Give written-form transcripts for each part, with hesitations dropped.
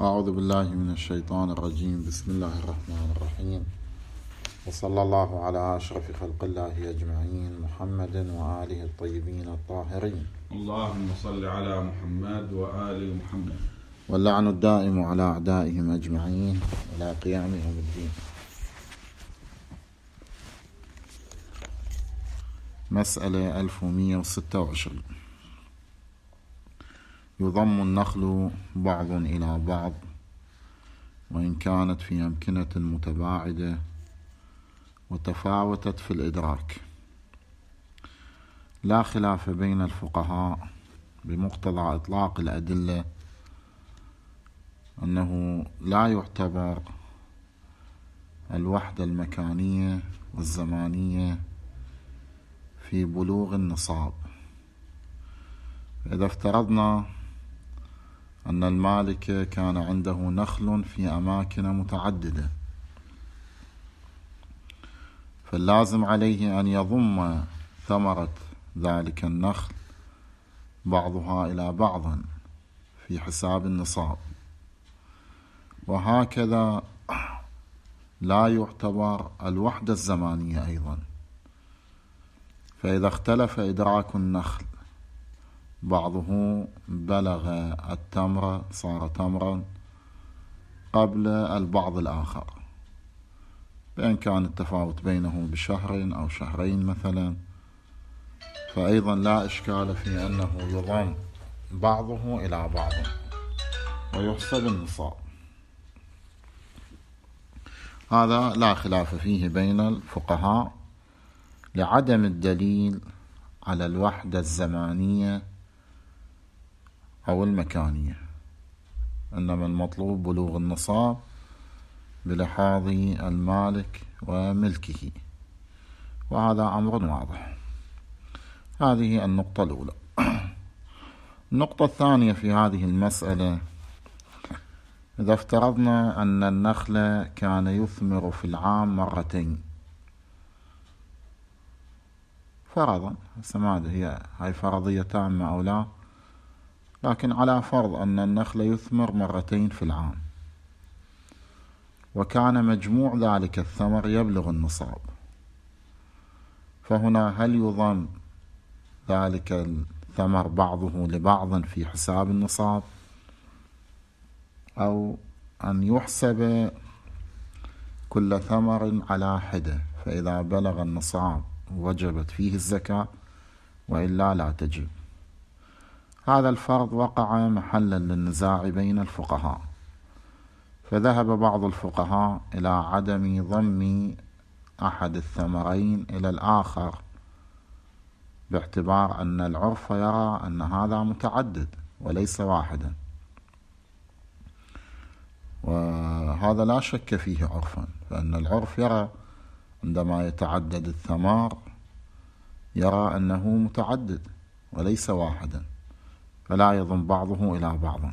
أعوذ بالله من الشيطان الرجيم. بسم الله الرحمن الرحيم، وصلى الله على أشرف خلق الله أجمعين، محمد وآله الطيبين الطاهرين. اللهم صل على محمد وآل محمد. واللعن الدائم على أعدائهم أجمعين إلى قيام يوم الدين. مسألة 1126. يضم النخل بعض إلى بعض وإن كانت في أمكنة متباعدة وتفاوتت في الإدراك. لا خلاف بين الفقهاء بمقتضى إطلاق الأدلة أنه لا يعتبر الوحدة المكانية والزمانية في بلوغ النصاب. إذا افترضنا أن المالك كان عنده نخل في أماكن متعددة، فاللازم عليه أن يضم ثمرة ذلك النخل بعضها إلى بعض في حساب النصاب، وهكذا لا يعتبر الوحدة الزمانية أيضا. فإذا اختلف إدراك النخل، بعضه بلغ التمر صار تمرا قبل البعض الآخر، بأن كان التفاوت بينه بشهر أو شهرين مثلا، فأيضا لا إشكال في أنه يضم بعضه إلى بعض ويحسب النصاب. هذا لا خلاف فيه بين الفقهاء لعدم الدليل على الوحدة الزمانية أو المكانية، إنما المطلوب بلوغ النصاب بلحاظ المالك وملكه، وهذا أمر واضح. هذه النقطة الأولى. النقطة الثانية في هذه المسألة، إذا افترضنا أن النخل كان يثمر في العام مرتين فرضا، هاي فرضية تامة أو لا، لكن على فرض أن النخل يثمر مرتين في العام، وكان مجموع ذلك الثمر يبلغ النصاب، فهنا هل يضم ذلك الثمر بعضه لبعض في حساب النصاب، أو أن يحسب كل ثمر على حدة، فإذا بلغ النصاب وجبت فيه الزكاة وإلا لا تجب؟ هذا الفرض وقع محلا للنزاع بين الفقهاء، فذهب بعض الفقهاء إلى عدم ضم أحد الثمرين إلى الآخر، باعتبار أن العرف يرى أن هذا متعدد وليس واحدا، وهذا لا شك فيه عرفا، فإن العرف يرى عندما يتعدد الثمار يرى أنه متعدد وليس واحدا، فلا يضم بعضه إلى بعض.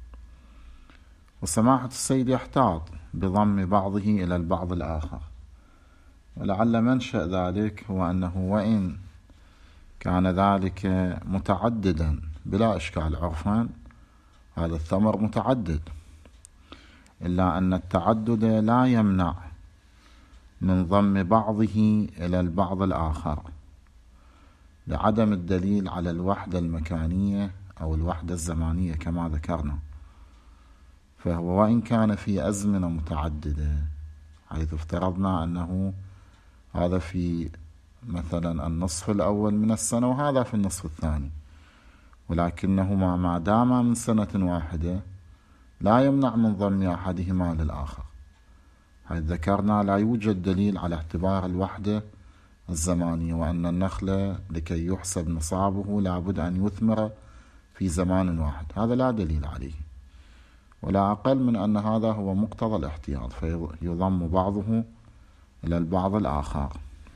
وسماحة السيد يحتاط بضم بعضه إلى البعض الآخر، ولعل منشأ ذلك هو أنه وإن كان ذلك متعددا بلا إشكال عرفا، هذا الثمر متعدد، إلا أن التعدد لا يمنع من ضم بعضه إلى البعض الآخر لعدم الدليل على الوحدة المكانية أو الوحدة الزمانية كما ذكرنا. فهو وإن كان في أزمنة متعددة، حيث افترضنا أنه هذا في مثلا النصف الأول من السنة وهذا في النصف الثاني، ولكنهما ما داما من سنة واحدة لا يمنع من ضم أحدهما للآخر، حيث ذكرنا لا يوجد دليل على اعتبار الوحدة الزمانية، وأن النخل لكي يحسب نصابه لابد أن يثمر في زمان واحد، هذا لا دليل عليه، ولا أقل من أن هذا هو مقتضى الاحتياط، فيضم بعضه إلى البعض الآخر.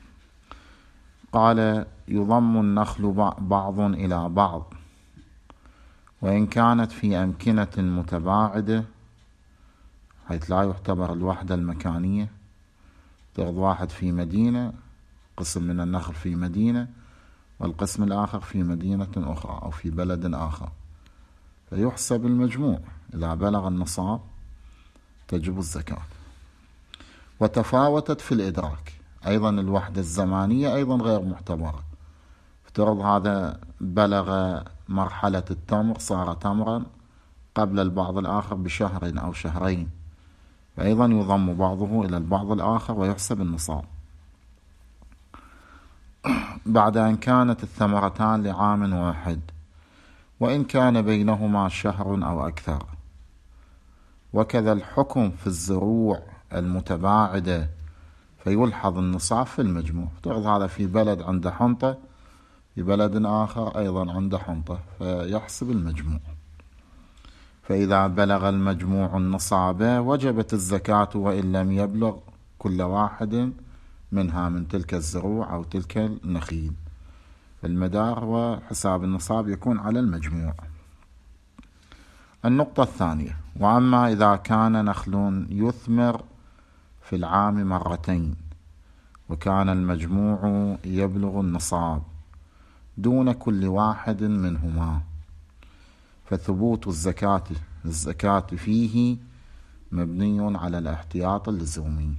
قال: يضم النخل بعض إلى بعض وإن كانت في أمكنة متباعدة، حيث لا يعتبر الوحدة المكانية. تأخذ واحد في مدينة، قسم من النخل في مدينة، والقسم الآخر في مدينة أخرى أو في بلد آخر، فيحسب المجموع. إذا بلغ النصاب تجب الزكاة. وتفاوتت في الإدراك، أيضا الوحدة الزمانية أيضا غير معتبرة. افترض هذا بلغ مرحلة التمر، صار تمرا قبل البعض الآخر بشهر أو شهرين، فأيضا يضم بعضه إلى البعض الآخر ويحسب النصاب. بعد أن كانت الثمرتان لعام واحد، وإن كان بينهما شهر أو أكثر. وكذا الحكم في الزروع المتباعدة، فيلحظ النصاب في المجموع. افترض هذا في بلد عنده حنطة، في بلد آخر أيضا عنده حنطة، فيحسب المجموع. فإذا بلغ المجموع النصاب وجبت الزكاة وإن لم يبلغ كل واحد منها من تلك الزروع أو تلك النخيل. المدار وحساب النصاب يكون على المجموع. النقطة الثانية: وأما إذا كان نخل يثمر في العام مرتين وكان المجموع يبلغ النصاب دون كل واحد منهما، فثبوت الزكاة فيه مبني على الاحتياط اللزومي.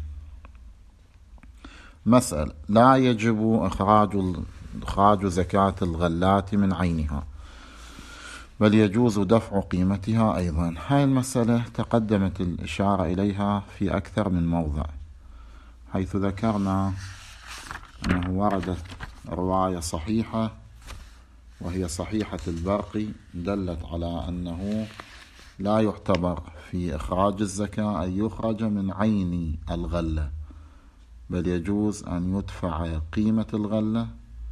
مسألة: لا يجب إخراج زكاة الغلات من عينها، بل يجوز دفع قيمتها أيضا. هاي المسألة تقدمت الإشارة إليها في أكثر من موضع، حيث ذكرنا أنه وردت رواية صحيحة وهي صحيحة البرقي دلت على أنه لا يعتبر في إخراج الزكاة أن يخرج من عين الغلة، بل يجوز أن يدفع قيمة الغلة.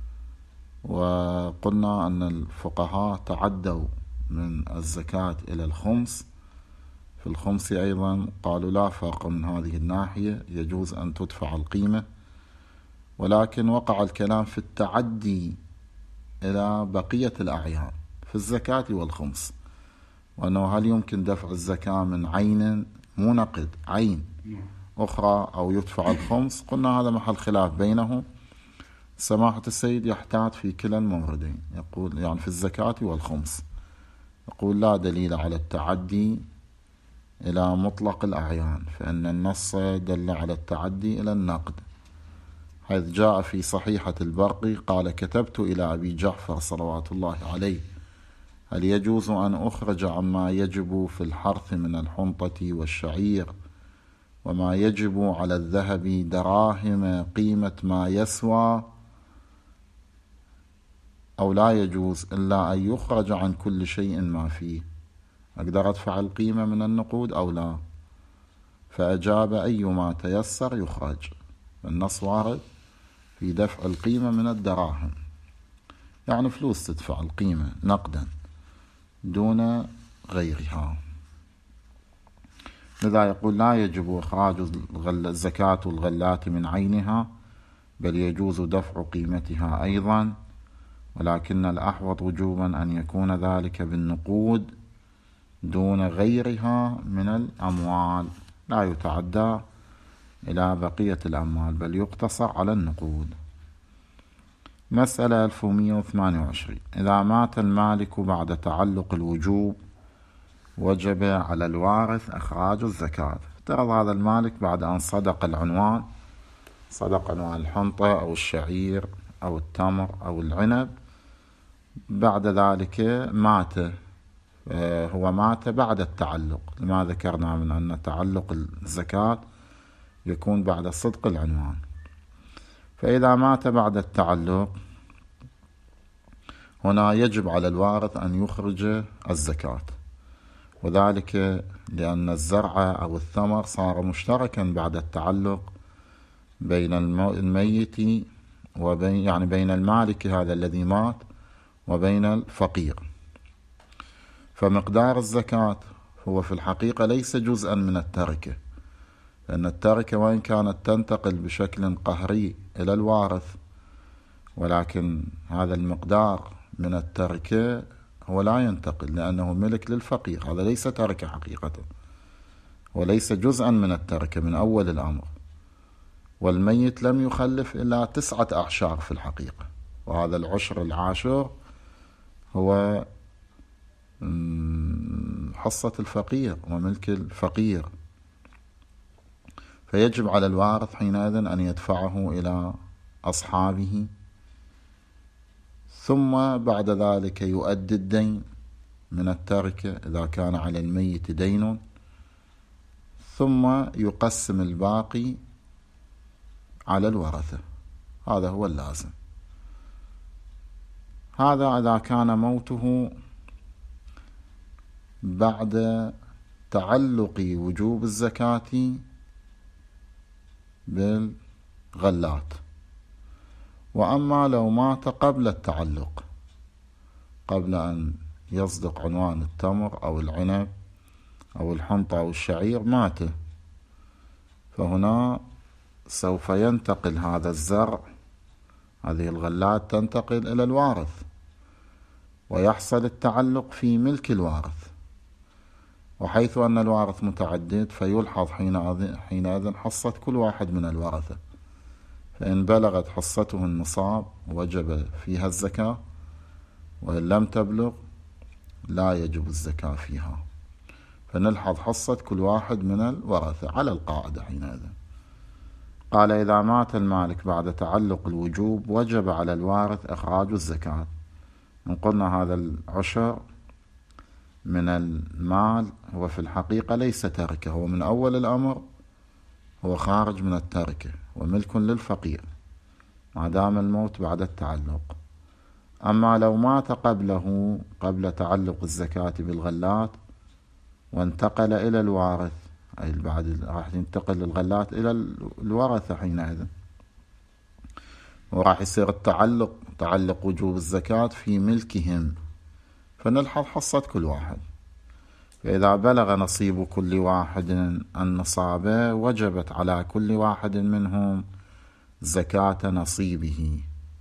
وقلنا أن الفقهاء تعدوا من الزكاة إلى الخمس، في الخمس أيضا قالوا لا فرق من هذه الناحية، يجوز أن تدفع القيمة. ولكن وقع الكلام في التعدي إلى بقية الأعيان في الزكاة والخمس، وأنه هل يمكن دفع الزكاة من عين مو نقد، عين أخرى، أو يدفع الخمس. قلنا هذا محل خلاف بينهم. سماحة السيد يحتاط في كلا الموردين، يقول يعني في الزكاة والخمس، يقول لا دليل على التعدي إلى مطلق الأعيان، فإن النص دل على التعدي إلى النقد، حيث جاء في صحيحة البرقي قال: كتبت إلى أبي جعفر صلوات الله عليه: هل يجوز أن أخرج عما يجب في الحرث من الحنطة والشعير وما يجب على الذهب دراهم قيمة ما يسوى، أو لا يجوز إلا أن يخرج عن كل شيء ما فيه؟ أقدر أدفع القيمة من النقود أو لا؟ فأجاب: أيما تيسر يخرج. النص وارد في دفع القيمة من الدراهم، يعني فلوس تدفع القيمة نقدا دون غيرها. لذا يقول: لا يجب إخراج الزكاة الغلات من عينها، بل يجوز دفع قيمتها أيضا، ولكن الأحوط وجوبا أن يكون ذلك بالنقود دون غيرها من الأموال، لا يتعدى إلى بقية الأموال بل يقتصر على النقود. مسألة 1128: إذا مات المالك بعد تعلق الوجوب وجب على الوارث إخراج الزكاة. افترض هذا المالك بعد أن صدق عنوان الحنطة أو الشعير أو التمر أو العنب، بعد ذلك مات. هو مات بعد التعلق، لما ذكرنا من أن تعلق الزكاة يكون بعد صدق العنوان. فإذا مات بعد التعلق هنا يجب على الوارث أن يخرج الزكاة، وذلك لأن الزرع أو الثمر صار مشتركا بعد التعلق بين الميت وبين بين المالك هذا الذي مات وبين الفقير. فمقدار الزكاة هو في الحقيقة ليس جزءا من التركة، لأن التركة وإن كانت تنتقل بشكل قهري إلى الوارث، ولكن هذا المقدار من التركة هو لا ينتقل لأنه ملك للفقير، هذا ليس تركة حقيقة، وليس جزءا من التركة من أول الأمر. والميت لم يخلف إلا 9 أعشار في الحقيقة، وهذا العشر العاشر هو حصة الفقير وملك الفقير، فيجب على الوارث حينئذ أن يدفعه إلى أصحابه، ثم بعد ذلك يؤدي الدين من التركة إذا كان على الميت دين، ثم يقسم الباقي على الورثة. هذا هو اللازم. هذا إذا كان موته بعد تعلق وجوب الزكاة بالغلات. وأما لو مات قبل التعلق، قبل أن يصدق عنوان التمر أو العنب أو الحنطة أو الشعير، مات، فهنا سوف ينتقل هذا الزرع، هذه الغلات تنتقل إلى الوارث، ويحصل التعلق في ملك الوارث. وحيث أن الوارث متعدد فيلحظ حينئذ حصة كل واحد من الورثة، فإن بلغت حصته النصاب وجب فيها الزكاة، وإن لم تبلغ لا يجب الزكاة فيها. فنلحظ حصة كل واحد من الورثة على القاعدة حينئذ. قال: إذا مات المالك بعد تعلق الوجوب وجب على الوارث إخراج الزكاة. إن قلنا هذا العشر من المال هو في الحقيقة ليس تركة، هو من أول الأمر هو خارج من التركة وملك للفقير ما دام الموت بعد التعلق. أما لو مات قبله، قبل تعلق الزكاة بالغلات، وانتقل إلى الوارث، أي بعد راح ينتقل الغلات إلى الورثة حينئذ، وراح يصير تعلق وجوب الزكاة في ملكهم، فنلحظ حصة كل واحد. فإذا بلغ نصيب كل واحد النصاب وجبت على كل واحد منهم زكاة نصيبه،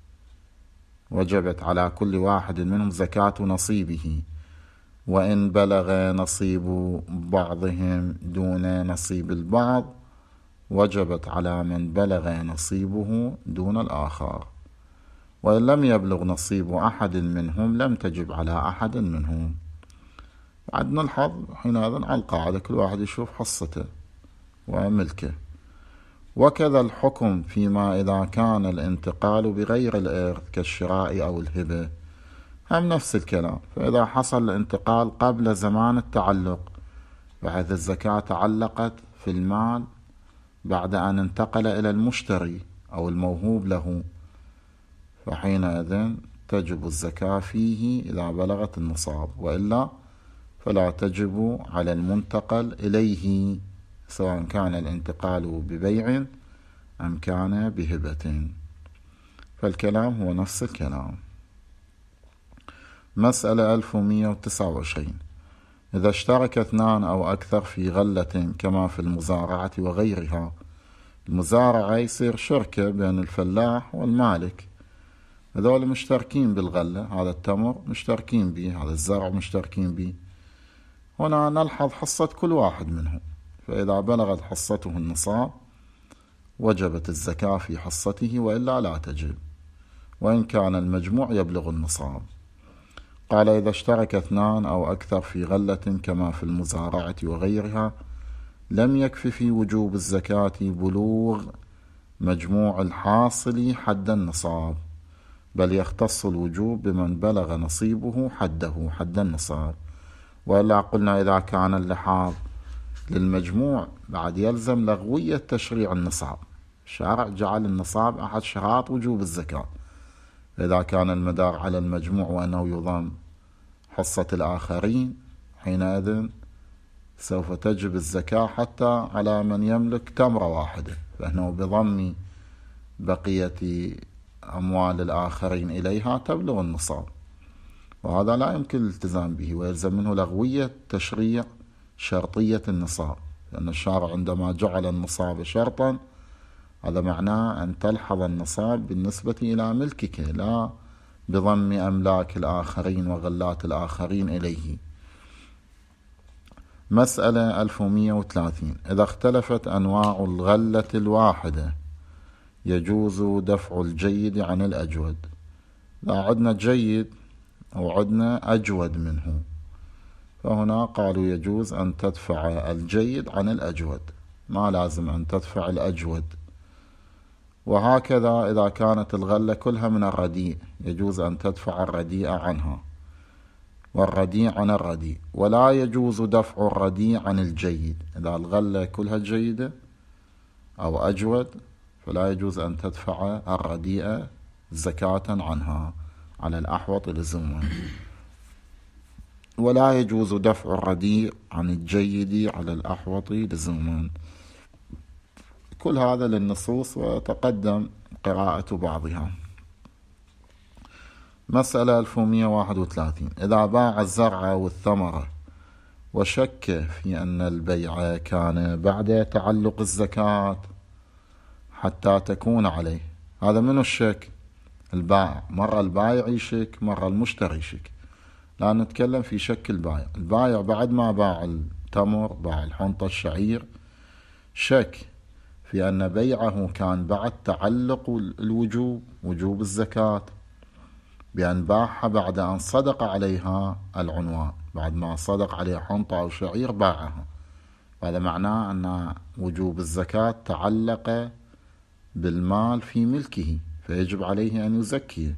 وجبت على كل واحد منهم زكاة نصيبه. وإن بلغ نصيب بعضهم دون نصيب البعض وجبت على من بلغ نصيبه دون الآخر. وإن لم يبلغ نصيب أحد منهم لم تجب على أحد منهم. بعد نلحظ حينئذ على القاعدة كل واحد يشوف حصته وملكه. وكذا الحكم فيما إذا كان الانتقال بغير الإرث كالشراء أو الهبة، هم نفس الكلام. فإذا حصل الانتقال قبل زمان التعلق بحيث الزكاة تعلقت في المال بعد أن انتقل إلى المشتري أو الموهوب له، فحينئذ تجب الزكاة فيه إذا بلغت النصاب، وإلا فلا تجب على المنتقل إليه، سواء كان الانتقال ببيع أم كان بهبة. فالكلام هو نفس الكلام. مسألة 1129: إذا اشترك اثنان أو أكثر في غلة كما في المزارعة وغيرها. المزارعة يصير شركة بين الفلاح والمالك، هذول مشتركين بالغلة، هذا التمر مشتركين به، هذا الزرع مشتركين به. هنا نلحظ حصة كل واحد منهم، فإذا بلغت حصته النصاب وجبت الزكاة في حصته، وإلا لا تجب، وإن كان المجموع يبلغ النصاب. قال: إذا اشترك اثنان أو أكثر في غلة كما في المزارعة وغيرها لم يكف في وجوب الزكاة بلوغ مجموع الحاصل حد النصاب، بل يختص الوجوب بمن بلغ نصيبه حد النصاب. وإلا قلنا إذا كان اللحاظ للمجموع بعد يلزم لغوية تشريع النصاب. الشارع جعل النصاب أحد شرائط وجوب الزكاة، إذا كان المدار على المجموع وأنه يضم حصة الآخرين حينئذ سوف تجب الزكاة حتى على من يملك تمرة واحدة، فإنه بضم بقية أموال الآخرين إليها تبلغ النصاب، وهذا لا يمكن الالتزام به، ويلزم منه لغوية تشريع شرطية النصاب، لأن الشارع عندما جعل النصاب شرطا هذا معناه أن تلحظ النصاب بالنسبة إلى ملكك، لا بضم أملاك الآخرين وغلات الآخرين إليه. مسألة 1130: إذا اختلفت أنواع الغلة الواحدة يجوز دفع الجيد عن الأجود. لا عدنا جيد أو عدنا أجود منه، فهنا قالوا يجوز أن تدفع الجيد عن الأجود، ما لازم أن تدفع الأجود. وهكذا إذا كانت الغلة كلها من الرديء يجوز أن تدفع الرديء عنها، والرديء عن الرديء، ولا يجوز دفع الرديء عن الجيد. إذا الغلة كلها جيدة أو أجود فلا يجوز أن تدفع الرديء زكاة عنها على الأحوط لزوما، ولا يجوز دفع الرديء عن الجيد على الأحوط لزوما. كل هذا للنصوص وتقدم قراءة بعضها. مسألة 1131. إذا باع الزرع والثمرة وشك في أن البيع كان بعد تعلق الزكاة حتى تكون عليه، هذا منه الشك؟ البائع، مرة البائع يشك مرة المشتري يشك. لا نتكلم في شك البائع. البائع بعد ما باع التمر، باع الحنطة، الشعير، شك في أن بيعه كان بعد تعلق الوجوب، وجوب الزكاة، بأن باعها بعد أن صدق عليها العنوان، بعد ما صدق عليها حنطة أو شعير باعها. هذا معناه أن وجوب الزكاة تعلق بالمال في ملكه فيجب عليه أن يزكيه،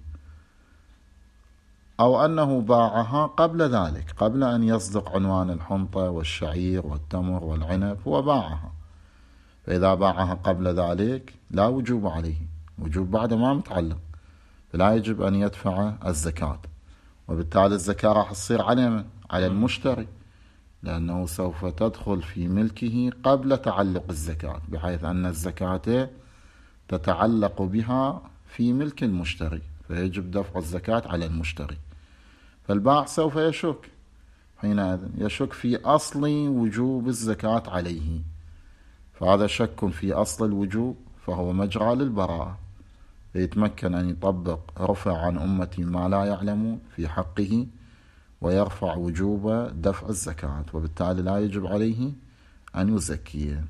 أو أنه باعها قبل ذلك، قبل أن يصدق عنوان الحنطة والشعير والتمر والعنب هو باعها. فإذا باعها قبل ذلك لا وجوب عليه، وجوب بعد ما متعلق، فلا يجب أن يدفع الزكاة. وبالتالي الزكاة راح تصير على من؟ على المشتري، لأنه سوف تدخل في ملكه قبل تعلق الزكاة، بحيث أن الزكاة تتعلق بها في ملك المشتري، فيجب دفع الزكاة على المشتري. فالبائع سوف يشك حينئذ، يشك في أصل وجوب الزكاة عليه، فهذا شك في أصل الوجوب فهو مجرى للبراءة، فيتمكن أن يطبق رفع عن أمتي ما لا يعلمون في حقه، ويرفع وجوب دفع الزكاة، وبالتالي لا يجب عليه أن يزكيه.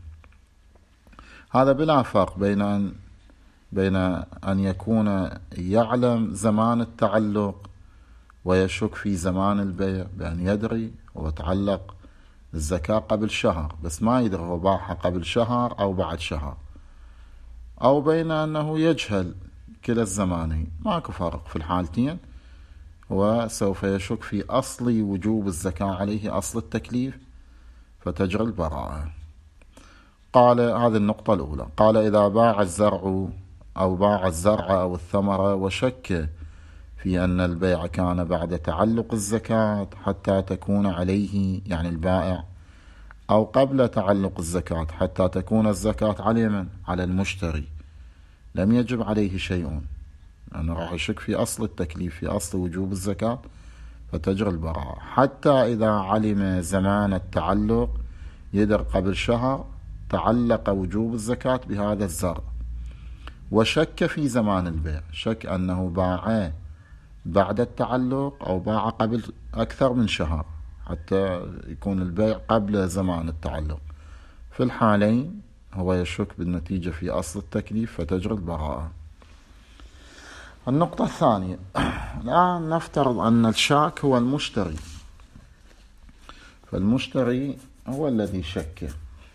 هذا بلا فرق بين أن يكون يعلم زمان التعلق ويشك في زمان البيع، بأن يدري وتعلق الزكاة قبل شهر بس ما يدري هو باعها قبل شهر أو بعد شهر، أو بين أنه يجهل كلا الزمانين. ماكو فرق في الحالتين، وسوف يشك في أصل وجوب الزكاة عليه، أصل التكليف، فتجري البراءة. قال هذه النقطة الأولى. قال إذا باع الزرع أو الثمرة وشك في أن البيع كان بعد تعلق الزكاة حتى تكون عليه، يعني البائع، أو قبل تعلق الزكاة حتى تكون الزكاة على من؟ على المشتري، لم يجب عليه شيء، لأنه راح يشك في أصل التكليف، في أصل وجوب الزكاة، فتجري البراءة. حتى إذا علم زمان التعلق، يدر قبل شهر تعلق وجوب الزكاة بهذا الزرع، وشك في زمان البيع، شك أنه باع بعد التعلق أو باع قبل أكثر من شهر حتى يكون البيع قبل زمان التعلق. في الحالين هو يشك بالنتيجة في أصل التكليف، فتجري البراءة. النقطة الثانية. الآن نفترض أن الشاك هو المشتري، فالمشتري هو الذي شك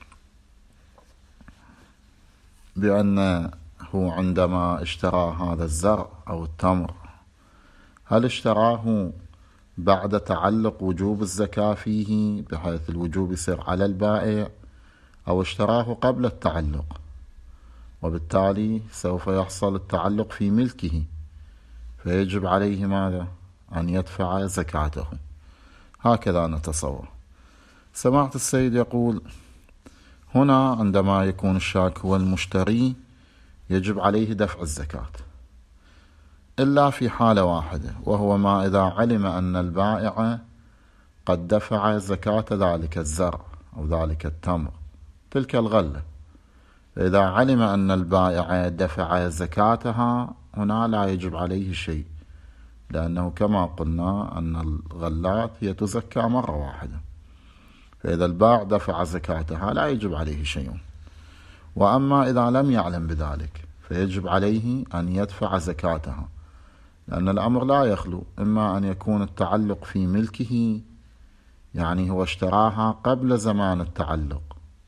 بأنه عندما اشترى هذا الزرع أو التمر، هل اشتراه بعد تعلق وجوب الزكاة فيه بحيث الوجوب يصير على البائع، أو اشتراه قبل التعلق، وبالتالي سوف يحصل التعلق في ملكه، فيجب عليه ماذا؟ أن يدفع زكاته. هكذا نتصور. سمعت السيد يقول هنا عندما يكون الشاك هو المشتري يجب عليه دفع الزكاة، إلا في حالة واحدة، وهو ما إذا علم أن البائع قد دفع زكاة ذلك الزرع أو ذلك التمر، تلك الغلة. فإذا علم أن البائع دفع زكاتها، هنا لا يجب عليه شيء، لأنه كما قلنا أن الغلات هي تزكى مرة واحدة، فإذا البائع دفع زكاتها لا يجب عليه شيء. وأما إذا لم يعلم بذلك فيجب عليه أن يدفع زكاتها، لأن الأمر لا يخلو، إما أن يكون التعلق في ملكه يعني هو اشتراها قبل زمان التعلق،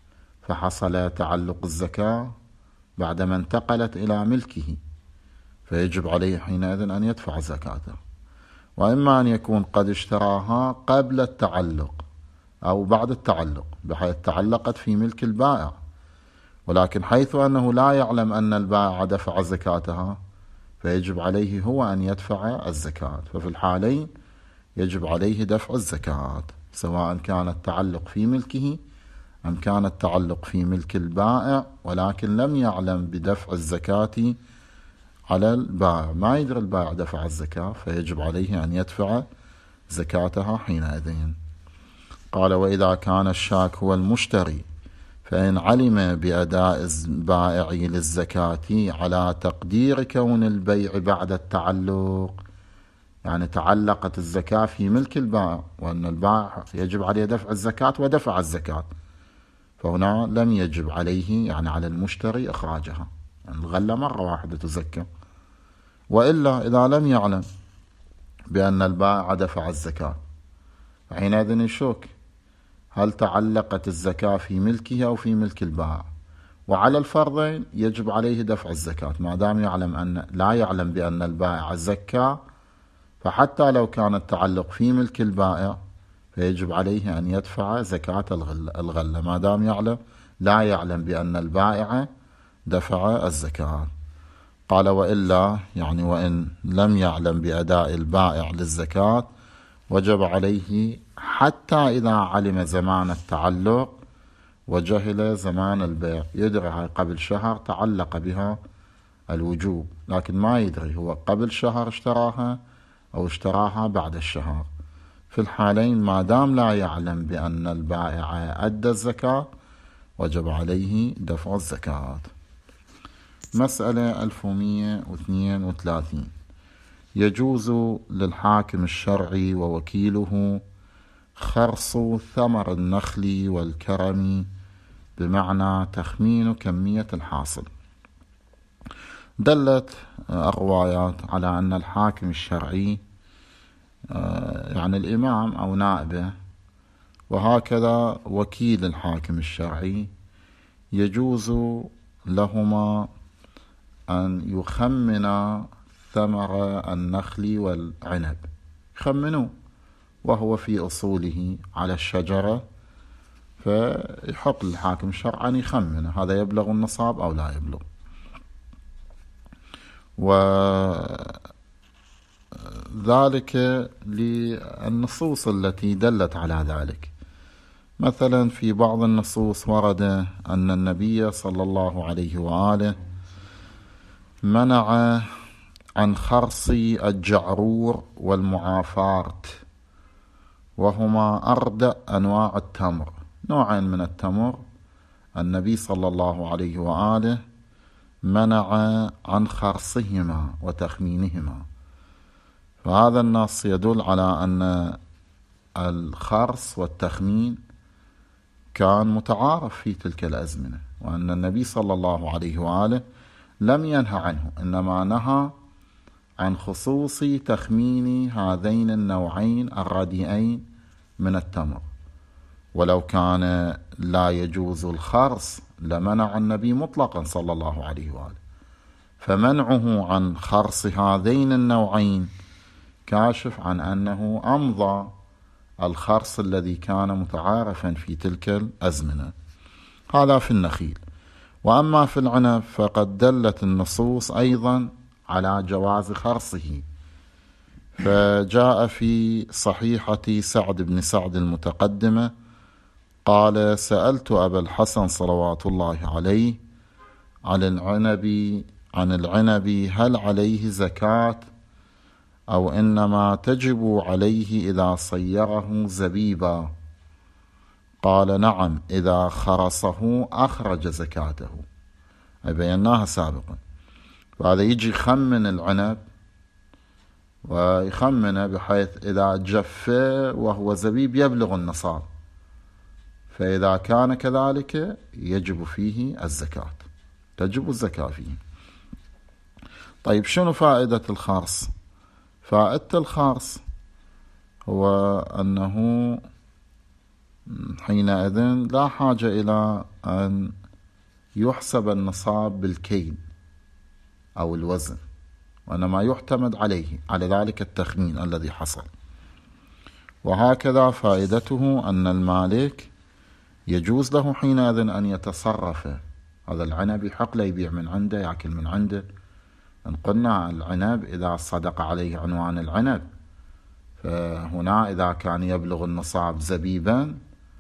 فحصل تعلق الزكاة بعدما انتقلت إلى ملكه، فيجب عليه حينئذ أن يدفع زكاته. وإما أن يكون قد اشتراها قبل التعلق أو بعد التعلق، بحيث تعلقت في ملك البائع، ولكن حيث أنه لا يعلم أن البائع دفع زكاتها، فيجب عليه هو أن يدفع الزكاة. ففي الحالين يجب عليه دفع الزكاة، سواء كان التعلق في ملكه أم كان التعلق في ملك البائع، ولكن لم يعلم بدفع الزكاة على البائع، ما يدري البائع دفع الزكاة، فيجب عليه أن يدفع زكاتها حينئذ. قال: وإذا كان الشاك هو المشتري، فإن علم بأداء البائع للزكاة على تقدير كون البيع بعد التعلق، يعني تعلقت الزكاة في ملك البائع وأن البائع يجب عليه دفع الزكاة ودفع الزكاة، فهنا لم يجب عليه، يعني على المشتري، إخراجها، يعني الغلة مرة واحدة تزكى. وإلا إذا لم يعلم بأن البائع دفع الزكاة، حينئذ يشك هل تعلقت الزكاة في ملكه أو في ملك البائع، وعلى الفرضين يجب عليه دفع الزكاة ما دام لا يعلم بأن البائع زكى، فحتى لو كان التعلق في ملك البائع فيجب عليه أن يدفع زكاة الغلة ما دام لا يعلم بأن البائع دفع الزكاة. قال: وإلا، يعني وإن لم يعلم بأداء البائع للزكاة، وجب عليه حتى إذا علم زمان التعلق وجهل زمان البيع. يدري قبل شهر تعلق بها الوجوب، لكن ما يدري هو قبل شهر اشتراها أو اشتراها بعد الشهر. في الحالين ما دام لا يعلم بأن البائع أدى الزكاة، وجب عليه دفع الزكاة. مسألة 1132: يجوز للحاكم الشرعي ووكيله خرص ثمر النخل والكرم، بمعنى تخمين كمية الحاصل. دلت الروايات على أن الحاكم الشرعي، يعني الإمام أو نائبه، وهكذا وكيل الحاكم الشرعي، يجوز لهما أن يخمنا ثمر النخل والعنب، يخمنوه وهو في أصوله على الشجرة، فيحق للحاكم الشرعي أن يخمن هذا يبلغ النصاب أو لا يبلغ. وذلك للنصوص التي دلت على ذلك. مثلا في بعض النصوص ورد أن النبي صلى الله عليه وآله منع عن خرص الجعرور والمعافارت، وهما أردأ أنواع التمر، نوعين من التمر، النبي صلى الله عليه وآله منع عن خرصهما وتخمينهما. فهذا النص يدل على أن الخرص والتخمين كان متعارف في تلك الأزمنة، وأن النبي صلى الله عليه وآله لم ينهى عنه، إنما نهى عن خصوص تخمين هذين النوعين الرديئين من التمر. ولو كان لا يجوز الخرص لمنع النبي مطلقا صلى الله عليه وآله، فمنعه عن خرص هذين النوعين كاشف عن أنه أمضى الخرص الذي كان متعارفا في تلك الأزمنة. هذا في النخيل. وأما في العنب فقد دلت النصوص أيضا على جواز خرصه، فجاء في صحيحة سعد بن سعد المتقدمة قال: سألت أبا الحسن صلوات الله عليه عن العنب هل عليه زكاة أو إنما تجب عليه إذا صيره زبيبا؟ قال: نعم، إذا خرصه أخرج زكاته، أي بيناها سابقا. فهذا يجي يخمن العنب ويخمنه بحيث إذا جف وهو زبيب يبلغ النصاب، فإذا كان كذلك يجب فيه الزكاة، تجب الزكاة فيه. طيب، شنو فائدة الخرص؟ فائدة الخرص هو أنه حينئذ لا حاجة إلى أن يحسب النصاب بالكيل أو الوزن، وإنما يعتمد على ذلك التخمين الذي حصل. وهكذا فائدته أن المالك يجوز له حينئذ أن يتصرف. هذا العنب يحق له يبيع من عنده، يأكل من عنده. إن قلنا العنب إذا صدق عليه عنوان العنب، فهنا إذا كان يبلغ النصاب زبيبا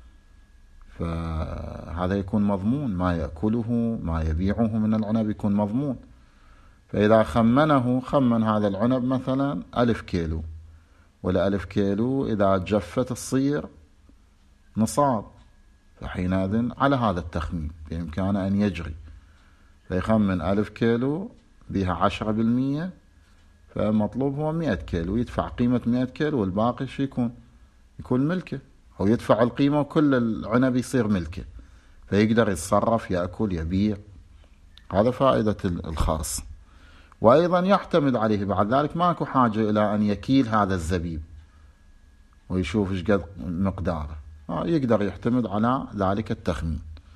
فهذا يكون مضمون، ما يأكله ما يبيعه من العنب يكون مضمون. فإذا خمن هذا العنب مثلا 1000 كيلو، وال1000 كيلو إذا جفت تصير نصاب، فحينئذ على هذا التخمين بإمكانه أن يجري، فيخمن 1000 كيلو بها 10%، فمطلوب هو 100 كيلو، يدفع قيمة 100 كيلو والباقي شو يكون ملكه، أو يدفع القيمة وكل العنب يصير ملكه، فيقدر يتصرف يأكل يبيع. هذا فائدة الخرص. وأيضا يعتمد عليه بعد ذلك، ماكو حاجة إلى أن يكيل هذا الزبيب ويشوف ايش قد مقداره، يقدر يعتمد على ذلك التخمين.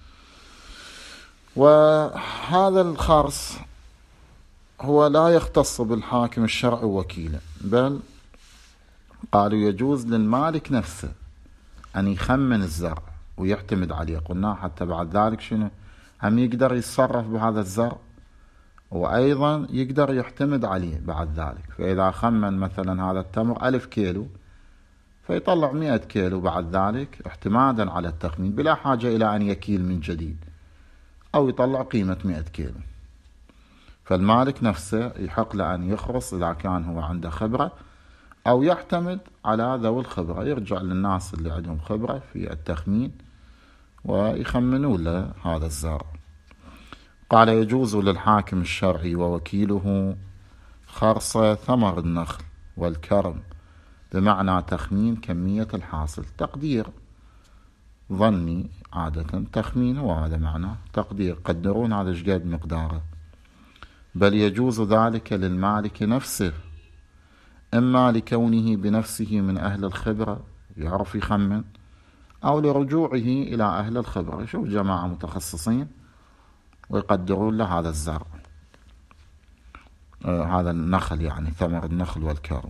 وهذا الخرص هو لا يختص بالحاكم الشرعي ووكيله، بل قالوا يجوز للمالك نفسه أن يخمن الزرع ويعتمد عليه. قلنا حتى بعد ذلك شنو هم يقدر يتصرف بهذا الزرع، وأيضا يقدر يعتمد عليه بعد ذلك. فإذا خمن مثلا هذا التمر 1000 كيلو، فيطلع 100 كيلو بعد ذلك اعتمادا على التخمين، بلا حاجة إلى أن يكيل من جديد، أو يطلع قيمة 100 كيلو. فالمالك نفسه يحق له أن يخرص إذا كان هو عنده خبرة، أو يعتمد على ذوي الخبرة، يرجع للناس اللي عندهم خبرة في التخمين ويخمنوا له هذا الزرع. قال يجوز للحاكم الشرعي ووكيله خرص ثمر النخل والكرم، بمعنى تخمين كمية الحاصل، تقدير ظني عادة، تخمين وهذا معنى تقدير، قدرون هذا ايش قد مقداره. بل يجوز ذلك للمالك نفسه، إما لكونه بنفسه من أهل الخبرة يعرف يخمن، أو لرجوعه إلى أهل الخبرة، يشوف جماعة متخصصين ويقدرون له هذا الزرع، هذا النخل يعني ثمر النخل والكرم.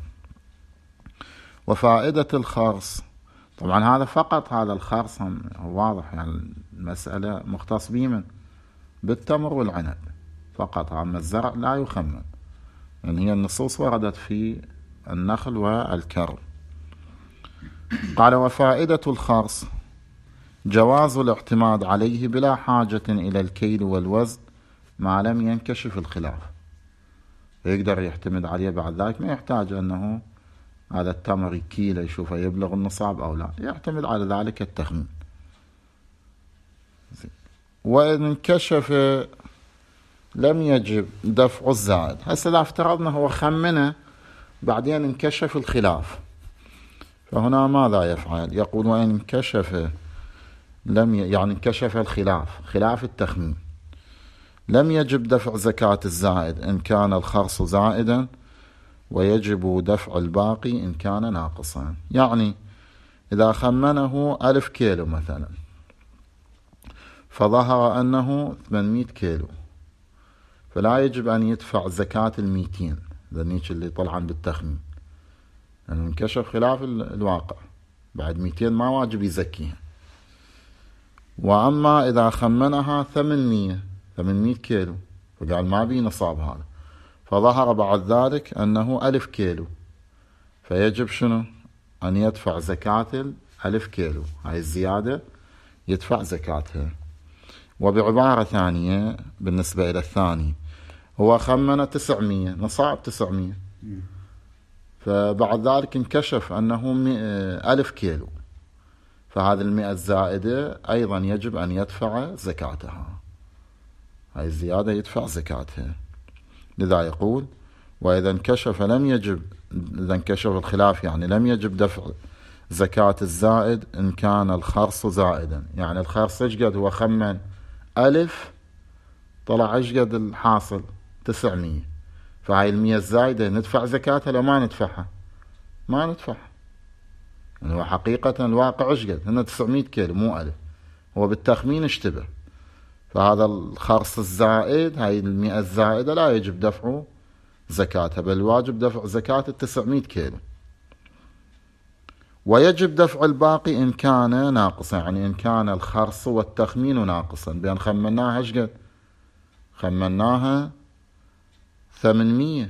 وفائدة الخرص، طبعا هذا فقط هذا الخرص واضح، يعني المسألة مختص بمن؟ بالتمر والعنب فقط، أما الزرع لا يخمن، يعني هي النصوص وردت في النخل والكرم. قال وفائدة الخرص جواز الاعتماد عليه بلا حاجة إلى الكيل والوزن ما لم ينكشف الخلاف، يقدر يعتمد عليه بعد ذلك، ما يحتاج أنه هذا التمر كيلو يشوفه يبلغ النصاب أو لا، يعتمد على ذلك التخمين. وإن انكشف لم يجب دفع الزائد. هسه إذا افترضنا هو خمنه بعدين انكشف الخلاف، فهنا ماذا يفعل؟ يقول وإن انكشف يعني انكشف الخلاف، خلاف التخمين، لم يجب دفع زكاة الزائد إن كان الخرص زائدا، ويجب دفع الباقي إن كان ناقصا. يعني إذا خمنه 1000 كيلو مثلا، فظهر أنه 800 كيلو، فلا يجب أن يدفع زكاة 200 ذنيك اللي طلعا بالتخمين، لأنه يعني انكشف خلاف الواقع، بعد 200 ما واجب يزكيها. وأما إذا خمنها 800 كيلو، فقال ما بي نصاب هذا، فظهر بعد ذلك أنه 1000 كيلو، فيجب شنو؟ أن يدفع زكاة 1000 كيلو، هاي الزيادة يدفع زكاتها. وبعبارة ثانية بالنسبة إلى الثاني، هو خمن 900 نصاب 900، فبعد ذلك انكشف أنه 1000 كيلو، فهذه 100 الزائدة أيضا يجب أن يدفع زكاتها، هاي الزيادة يدفع زكاتها. لذا يقول وإذا انكشف لم يجب، إذا انكشف الخلاف يعني لم يجب دفع زكاة الزائد إن كان الخرص زائدا. يعني الخرص ايش قد هو خمن 1000، طلع ايش قد الحاصل 900، فهاي 100 الزايدة ندفع زكاتها لو ما ندفعها؟ ما ندفعها، يعني هو حقيقة الواقع ايش قد؟ هنا 900 كيلو مو 1000. هو بالتخمين اشتبه. فهذا الخرص الزائد، هاي 100 الزائدة لا يجب دفع زكاتها، بل واجب دفع زكاة 900 كيلو. ويجب دفع الباقي إن كان ناقصا، يعني إن كان الخرص والتخمين ناقصا. بأن خمناها ايش قد؟ خمناها 800،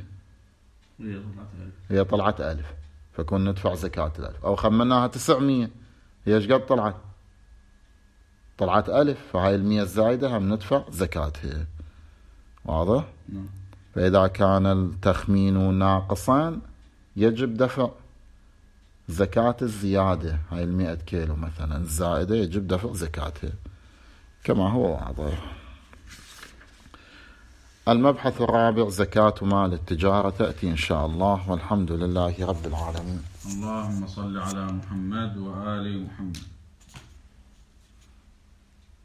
هي طلعت 1000، فكون ندفع زكاة 1000. أو خمناها 900، هي ايش قد طلعت؟ طلعت 1000، فهاي 100 الزايدة هم ندفع زكاتها. واضح؟ فإذا كان التخمين ناقصا يجب دفع زكاة الزيادة، هاي 100 كيلو مثلا الزائدة يجب دفع زكاتها كما هو واضح. المبحث الرابع زكاة مال التجارة تأتي إن شاء الله، والحمد لله رب العالمين. اللهم صل على محمد وآل محمد.